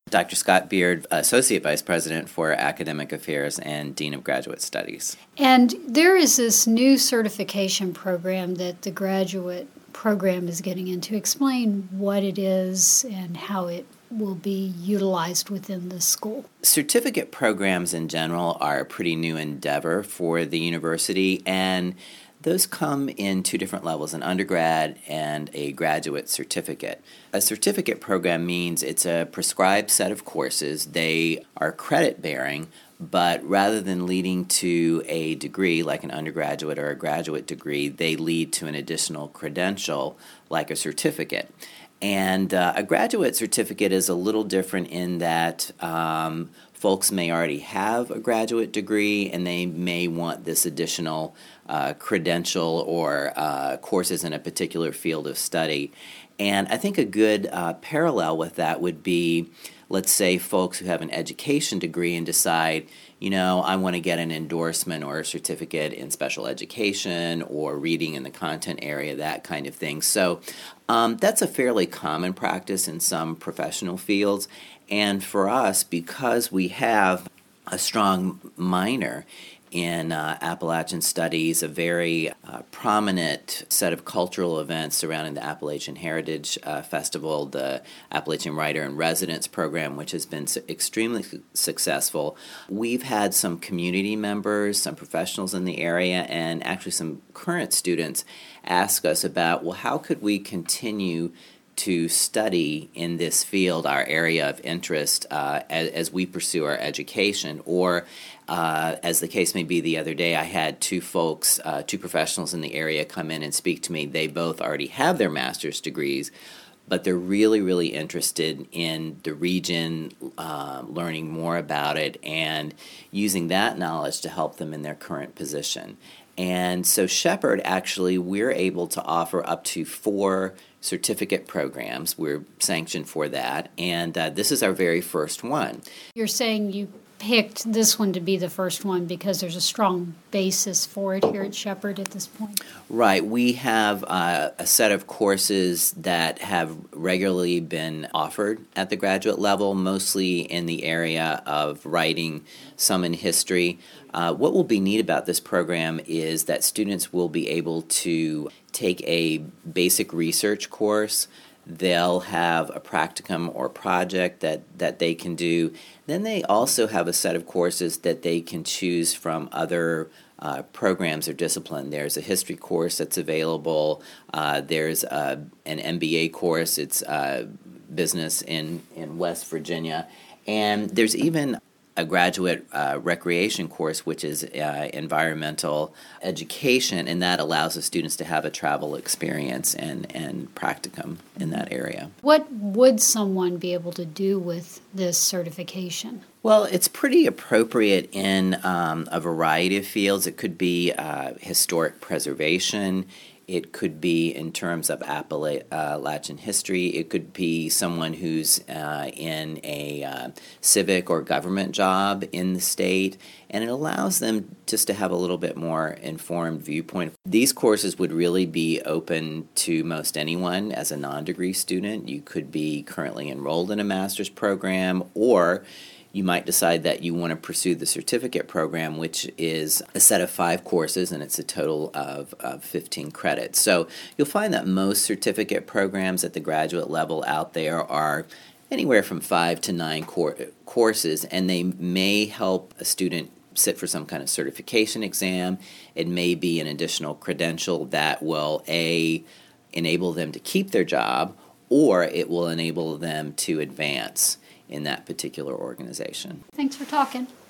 Dr. Scott Beard, Associate Vice President for Academic Affairs and Dean of Graduate Studies. And there is this new certification program that the graduate program is getting into. Explain what it is and how it will be utilized within the school. Certificate programs in general are a pretty new endeavor for the university, and those come in two different levels, an undergrad and a graduate certificate. A certificate program means it's a prescribed set of courses. They are credit-bearing, but rather than leading to a degree like an undergraduate or a graduate degree, they lead to an additional credential like a certificate. And a graduate certificate is a little different in that folks may already have a graduate degree and they may want this additional credential or courses in a particular field of study. And I think a good parallel with that would be, let's say, folks who have an education degree and decide, I want to get an endorsement or a certificate in special education or reading in the content area, that kind of thing. So that's a fairly common practice in some professional fields. And for us, because we have a strong minor in Appalachian Studies, a very prominent set of cultural events surrounding the Appalachian Heritage Festival, the Appalachian Writer in Residence program, which has been extremely successful. We've had some community members, some professionals in the area, and actually some current students ask us about, well, how could we continue to study in this field, our area of interest, as we pursue our education. Or, as the case may be, the other day I had two professionals in the area come in and speak to me. They both already have their master's degrees, but they're really, really interested in the region, learning more about it, and using that knowledge to help them in their current position. And so Shepherd, actually, we're able to offer up to 4 certificate programs. We're sanctioned for that, and this is our very first one. You're saying you picked this one to be the first one because there's a strong basis for it here at Shepherd at this point? Right. We have a set of courses that have regularly been offered at the graduate level, mostly in the area of writing, some in history. What will be neat about this program is that students will be able to take a basic research course. They'll have a practicum or project that they can do. Then they also have a set of courses that they can choose from other programs or discipline. There's a history course that's available. There's an MBA course. It's business in West Virginia. And there's even a graduate recreation course, which is environmental education, and that allows the students to have a travel experience and practicum in that area. What would someone be able to do with this certification? Well, it's pretty appropriate in a variety of fields. It could be historic preservation. It could be in terms of Appalachian history. It could be someone who's in a civic or government job in the state, and it allows them just to have a little bit more informed viewpoint. These courses would really be open to most anyone as a non-degree student. You could be currently enrolled in a master's program, or you might decide that you want to pursue the certificate program, which is a set of 5 courses, and it's a total of 15 credits. So you'll find that most certificate programs at the graduate level out there are anywhere from 5 to 9 courses, and they may help a student sit for some kind of certification exam. It may be an additional credential that will, enable them to keep their job, or it will enable them to advance in that particular organization. Thanks for talking.